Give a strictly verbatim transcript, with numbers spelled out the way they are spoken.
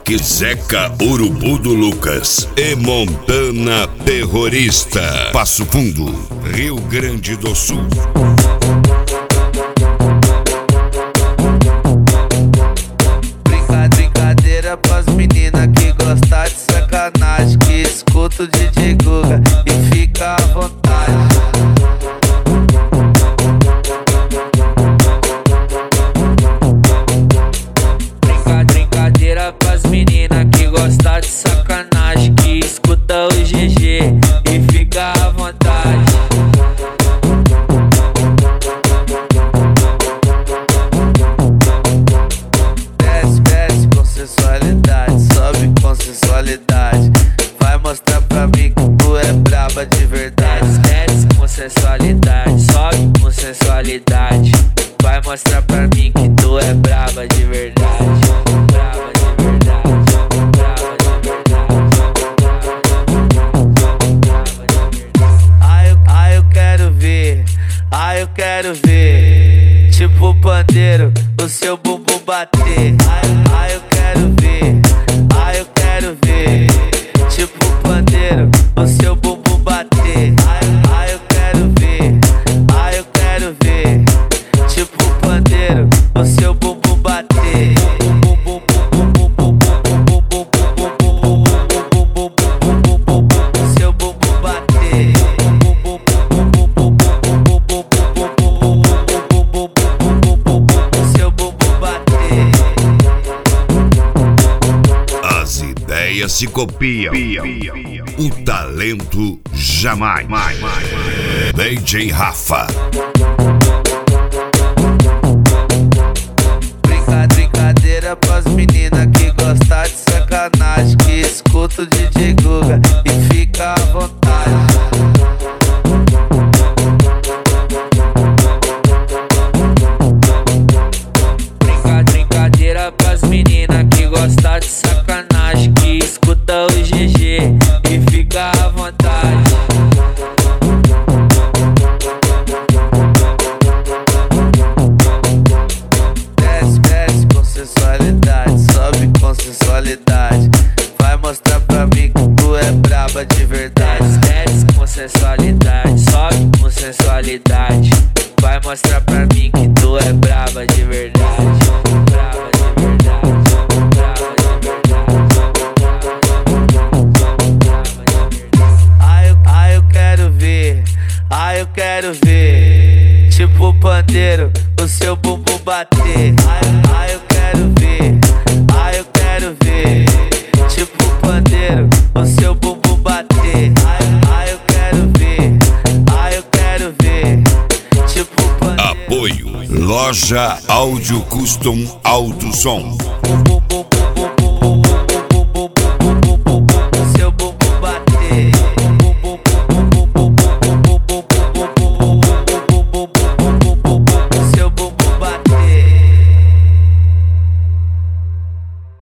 Rock Zeca Urubu do Lucas e Montana Terrorista. Passo Fundo, Rio Grande do Sul. Brincadeira pras meninas que gostam de sacanagem, que escuta o D J Guga e fica à vontade. Brincadeira pras meninas que gostam de sacanagem, que escuta o G G e fica à vontade. Desce, desce com sensualidade, sobe com sensualidade. Vai mostrar pra mim que tu é braba de verdade. Desce com sensualidade, sobe com sensualidade. Vai mostrar pra mim que tu é braba de verdade. Braba de verdade, braba de verdade. Ai, eu, ai, eu quero ver, ai, eu quero ver. Tipo pandeiro, o seu bumbum bater. Ai, ai, eu quero ver, ai, eu quero ver. Tipo pandeiro, o seu bumbum bater. Ai, ai, eu quero ver, ai, eu quero ver. Tipo pandeiro, o seu bumbum bater. Seu bumbum bater. Seu bumbum bater. As ideias se copiam, o talento jamais. D J Rafa. Brincadeira pras meninas que gostam de sacanagem, que escuta o D J Guga e fica à vontade. Brincadeira pras meninas que gostam de sacanagem, que escuta o G G e fica à vontade. Desce, desce com sensualidade, sobe com sensualidade. Vai mostrar pra mim que tu é braba de verdade. Desce com sensualidade, sobe com sensualidade. Vai mostrar pra mim que tu é braba de verdade. Braba de verdade, braba de verdade. Ai, eu, ai, eu quero ver, ai, eu quero ver. Tipo pandeiro, o seu bumbum bater. Ai, ai, eu quero ver, ai, eu quero ver. Tipo pandeiro, o seu bumbum bater. Ai, ai, eu quero ver, ai, eu quero ver. Tipo pandeiro. Apoio Loja Áudio Custom Alto Som.